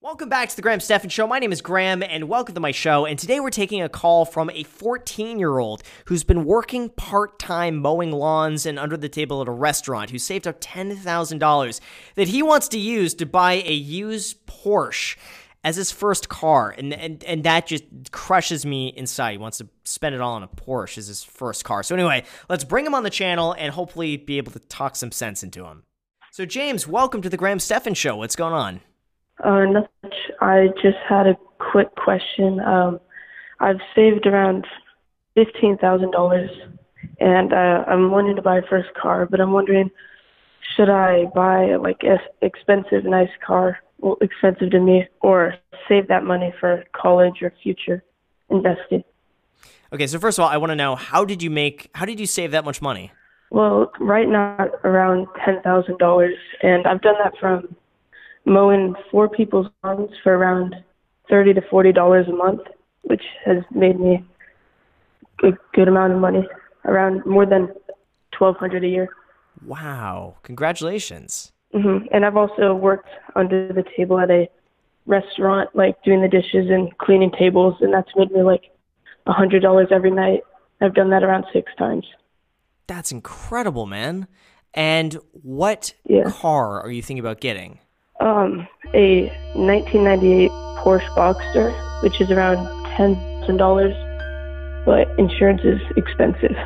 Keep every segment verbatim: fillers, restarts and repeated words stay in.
Welcome back to the Graham Stephan Show. My name is Graham, and welcome to my show. And today we're taking a call from a fourteen-year-old who's been working part-time mowing lawns and under the table at a restaurant, who saved up ten thousand dollars that he wants to use to buy a used Porsche as his first car. And, and, and that just crushes me inside. He wants to spend it all on a Porsche as his first car. So anyway, let's bring him on the channel and hopefully be able to talk some sense into him. So James, welcome to the Graham Stephan Show. What's going on? Uh, not much. I just had a quick question. Um, I've saved around fifteen thousand dollars, and uh, I'm wanting to buy a first car, but I'm wondering, should I buy like an expensive, nice car, well, expensive to me, or save that money for college or future investing? Okay, so first of all, I want to know, how did you make, how did you save that much money? Well, right now, around ten thousand dollars, and I've done that from mowing four people's lawns for around thirty to forty dollars a month, which has made me a good amount of money, around more than twelve hundred dollars a year. Wow! Congratulations. Mm-hmm. And I've also worked under the table at a restaurant, like doing the dishes and cleaning tables, and that's made me like a hundred dollars every night. I've done that around six times. That's incredible, man. And what yeah. car are you thinking about getting? Um, a nineteen ninety-eight Porsche Boxster, which is around ten thousand dollars, but insurance is expensive.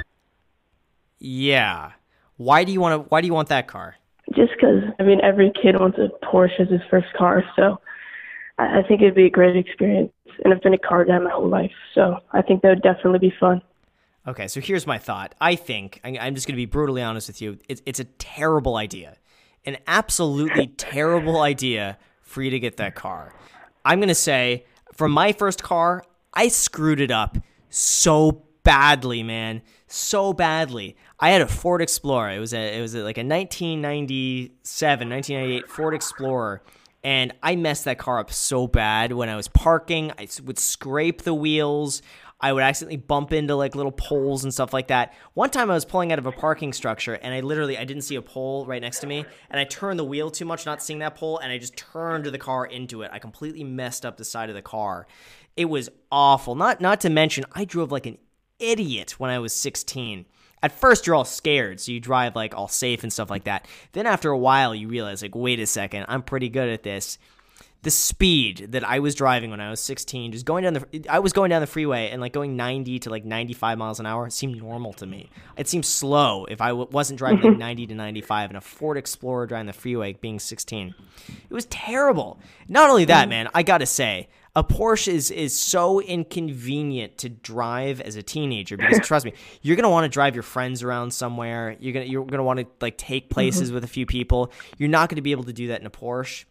Yeah. Why do you want to? Why do you want that car? Just because, I mean, every kid wants a Porsche as his first car, so I, I think it'd be a great experience. And I've been a car guy my whole life, so I think that would definitely be fun. Okay, so here's my thought. I think, I'm just going to be brutally honest with you, it's, it's a terrible idea. An absolutely terrible idea for you to get that car. I'm going to say, for my first car, I screwed it up so badly, man. So badly. I had a Ford Explorer. It was a, it was a, like a nineteen ninety-seven, nineteen ninety-eight Ford Explorer. And I messed that car up so bad. When I was parking, I would scrape the wheels. I would accidentally bump into like little poles and stuff like that. One time I was pulling out of a parking structure and I literally, I didn't see a pole right next to me, and I turned the wheel too much, not seeing that pole, and I just turned the car into it. I completely messed up the side of the car. It was awful. Not, not to mention, I drove like an idiot when I was sixteen. At first, you're all scared, so you drive like all safe and stuff like that. Then after a while, you realize like, wait a second, I'm pretty good at this. The speed that I was driving when I was sixteen, just going down the, I was going down the freeway and like going ninety to like ninety-five miles an hour seemed normal to me. It seemed slow if I w- wasn't driving like ninety to ninety-five in a Ford Explorer driving the freeway being sixteen. It was terrible. Not only that, man, I gotta say, a Porsche is, is so inconvenient to drive as a teenager because trust me, you're gonna want to drive your friends around somewhere. You're gonna you're gonna want to like take places mm-hmm. with a few people. You're not gonna be able to do that in a Porsche.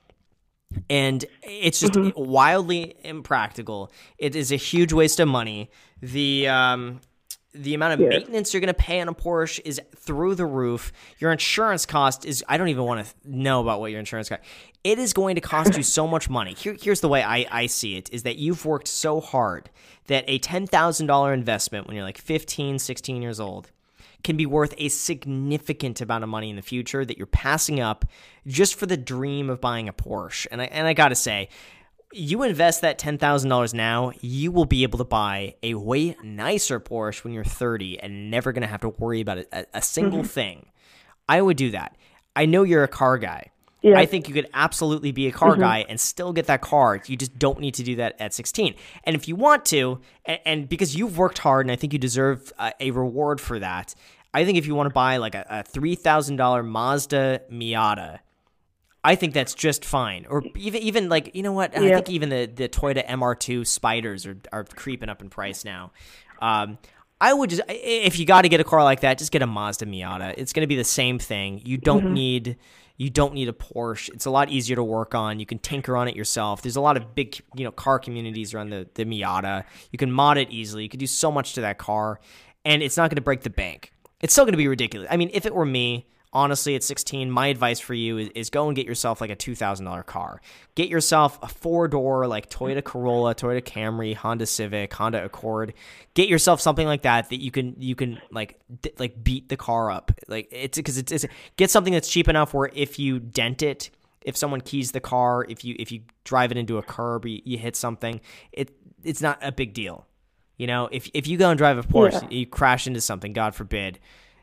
And it's just mm-hmm. wildly impractical. It is a huge waste of money. The um, the amount of yeah. maintenance you're going to pay on a Porsche is through the roof. Your insurance cost is, I don't even want to know about what your insurance cost. It is going to cost you so much money. Here, here's the way I, I see it, is that you've worked so hard that a ten thousand dollars investment when you're like fifteen, sixteen years old can be worth a significant amount of money in the future that you're passing up just for the dream of buying a Porsche. And I and I gotta say, you invest that ten thousand dollars now, you will be able to buy a way nicer Porsche when you're thirty and never gonna have to worry about a, a single mm-hmm. thing. I would do that. I know you're a car guy. Yeah. I think you could absolutely be a car mm-hmm. guy and still get that car. You just don't need to do that at sixteen. And if you want to, and, and because you've worked hard and I think you deserve a, a reward for that, I think if you want to buy like a, a three thousand dollars Mazda Miata, I think that's just fine. Or even even like, you know what? Yeah. I think even the, the Toyota M R two Spyders are, are creeping up in price now. Um, I would just, if you got to get a car like that, just get a Mazda Miata. It's going to be the same thing. You don't mm-hmm. need... You don't need a Porsche. It's a lot easier to work on. You can tinker on it yourself. There's a lot of big, you know, car communities around the, the Miata. You can mod it easily. You can do so much to that car, and it's not going to break the bank. It's still going to be ridiculous. I mean, if it were me, honestly, at sixteen, my advice for you is, is go and get yourself like a two thousand dollars car. Get yourself a four-door like Toyota Corolla, Toyota Camry, Honda Civic, Honda Accord. Get yourself something like that that you can you can like d- like beat the car up. Like it's because it's, it's get something that's cheap enough where if you dent it, if someone keys the car, if you if you drive it into a curb, you, you hit something, it it's not a big deal. You know, if if you go and drive a Porsche, yeah. you crash into something, God forbid,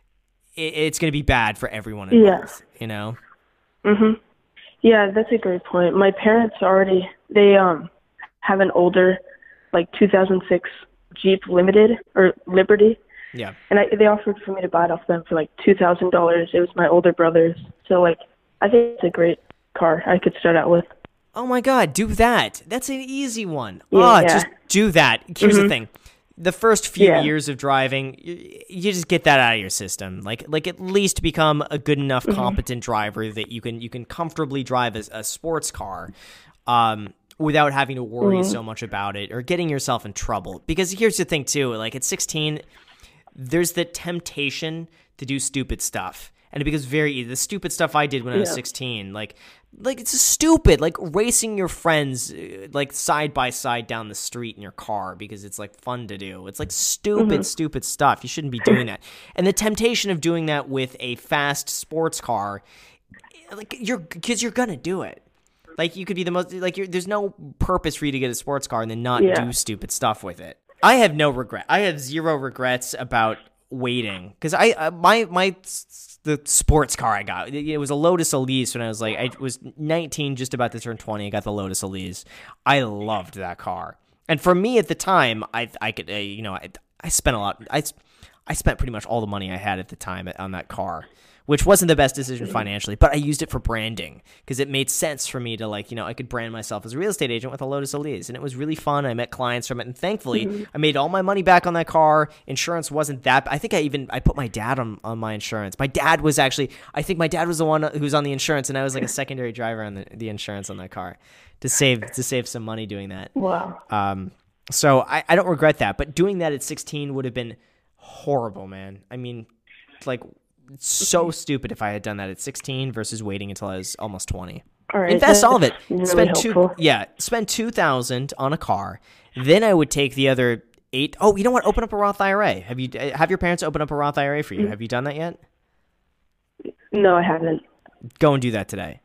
it, it's going to be bad for everyone involved. Yeah. You know. Mhm. Yeah, that's a great point. My parents already they um have an older, like two thousand six Jeep Limited or Liberty. Yeah. And I, they offered for me to buy it off them for like two thousand dollars. It was my older brother's. So like, I think it's a great car I could start out with. Oh my God, do that. That's an easy one. Yeah, oh, yeah. just do that. Here's mm-hmm. the thing. The first few yeah. years of driving, you, you just get that out of your system. Like, like at least become a good enough, mm-hmm. competent driver that you can you can comfortably drive a, a sports car, um, without having to worry mm-hmm. so much about it or getting yourself in trouble. Because here's the thing too. Like at sixteen, there's the temptation to do stupid stuff, and it becomes very easy. The stupid stuff I did when yeah. I was sixteen, like. Like, it's stupid, like racing your friends, like, side by side down the street in your car because it's, like, fun to do. It's, like, stupid, mm-hmm. stupid stuff. You shouldn't be doing that. And the temptation of doing that with a fast sports car, like, you're, because you're gonna do it. Like, you could be the most, like, you're, there's no purpose for you to get a sports car and then not yeah. do stupid stuff with it. I have no regret. I have zero regrets about waiting because I, uh, my, my, the sports car I got, it was a Lotus Elise when I was like, I was nineteen, just about to turn twenty. I got the Lotus Elise. I loved that car. And for me at the time, I, I could, uh, you know, I, I spent a lot. I, I spent pretty much all the money I had at the time on that car, which wasn't the best decision financially, but I used it for branding because it made sense for me to, like, you know, I could brand myself as a real estate agent with a Lotus Elise, and it was really fun. I met clients from it, and thankfully, mm-hmm. I made all my money back on that car. Insurance wasn't that. I think I even I put my dad on, on my insurance. My dad was actually, I think my dad was the one who was on the insurance, and I was like a secondary driver on the, the insurance on that car to save to save some money doing that. Wow. Um. So I, I don't regret that, but doing that at sixteen would have been horrible, man. I mean, like. So stupid if I had done that at sixteen versus waiting until I was almost twenty. All right, invest all of it. Really spend two, helpful. yeah, spend two thousand on a car. Then I would take the other eight. Oh, you know what? Open up a Roth I R A. Have you have your parents open up a Roth I R A for you? Mm-hmm. Have you done that yet? No, I haven't. Go and do that today.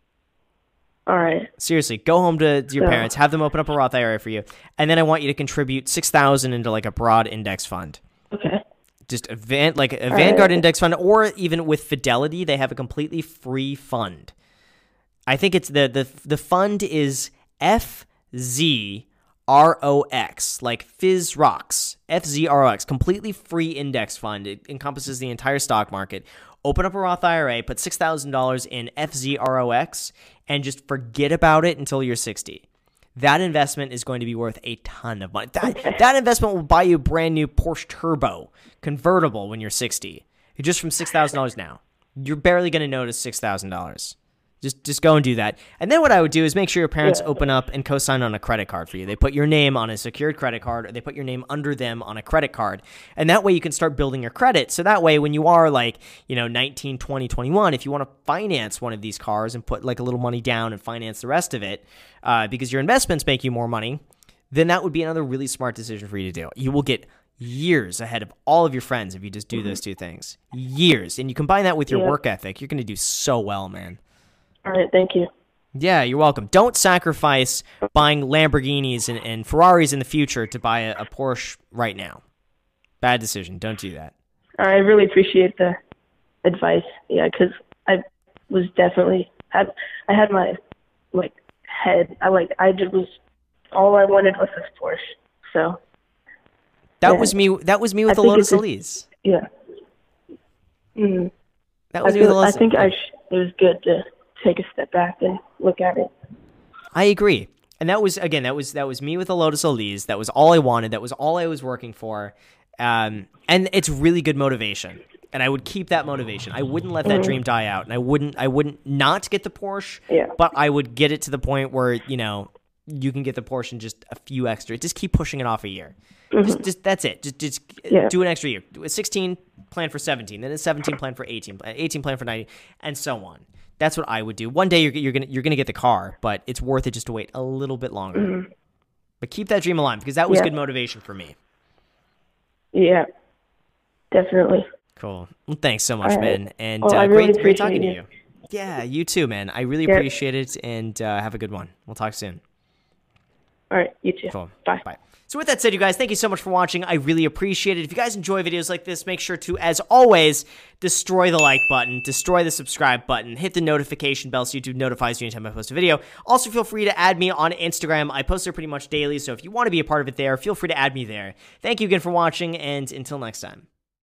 All right. Seriously, go home to, to your yeah. parents, have them open up a Roth I R A for you, and then I want you to contribute six thousand into like a broad index fund. Okay. Just a van, like a Vanguard right. index fund, or even with Fidelity, they have a completely free fund. I think it's the the the fund is F Z R O X, like Fizz Rocks, F Z R O X, completely free index fund. It encompasses the entire stock market. Open up a Roth I R A, put six thousand dollars in F Z R O X, and just forget about it until you're sixty. That investment is going to be worth a ton of money. That, okay. that investment will buy you a brand new Porsche Turbo convertible when you're sixty. You're just from six thousand dollars now. You're barely going to notice six thousand dollars. Just just go and do that. And then what I would do is make sure your parents yeah. open up and co-sign on a credit card for you. They put your name on a secured credit card, or they put your name under them on a credit card. And that way you can start building your credit. So that way when you are like, you know, nineteen, twenty, twenty-one, if you want to finance one of these cars and put like a little money down and finance the rest of it, uh, because your investments make you more money, then that would be another really smart decision for you to do. You will get years ahead of all of your friends if you just do mm-hmm. those two things. Years. And you combine that with your yeah. work ethic, you're going to do so well, man. All right, thank you. Yeah, you're welcome. Don't sacrifice buying Lamborghinis and, and Ferraris in the future to buy a, a Porsche right now. Bad decision. Don't do that. All right, I really appreciate the advice. Yeah, because I was definitely had I had my like head. I like I just was all I wanted was this Porsche. So that yeah. was me. That was me with I the Lotus a, Elise. Yeah. Mm-hmm. That was I, me with the feel, Lotus. I think I sh- it was good to take a step back and look at it. I agree. And that was, again, that was that was me with the Lotus Elise. That was all I wanted. That was all I was working for. Um, and it's really good motivation. And I would keep that motivation. I wouldn't let that mm-hmm. dream die out. And I wouldn't I wouldn't not get the Porsche, yeah. but I would get it to the point where, you know, you can get the Porsche in just a few extra. Just keep pushing it off a year. Mm-hmm. Just, just that's it. Just, just yeah. do an extra year. Do a sixteen, plan for seventeen. Then a seventeen, plan for eighteen. eighteen, plan for nineteen, and so on. That's what I would do. One day you're you're gonna you're gonna get the car, but it's worth it just to wait a little bit longer. Mm-hmm. But keep that dream alive because that was yeah. good motivation for me. Yeah, definitely. Cool. Well, thanks so much, right. man. And well, uh, really great great talking you. to you. Yeah, you too, man. I really Yeah. appreciate it, and uh, have a good one. We'll talk soon. All right, you too. Cool. Bye. Bye. So with that said, you guys, thank you so much for watching. I really appreciate it. If you guys enjoy videos like this, make sure to, as always, destroy the like button, destroy the subscribe button, hit the notification bell so YouTube notifies you anytime I post a video. Also, feel free to add me on Instagram. I post there pretty much daily, so if you want to be a part of it there, feel free to add me there. Thank you again for watching, and until next time.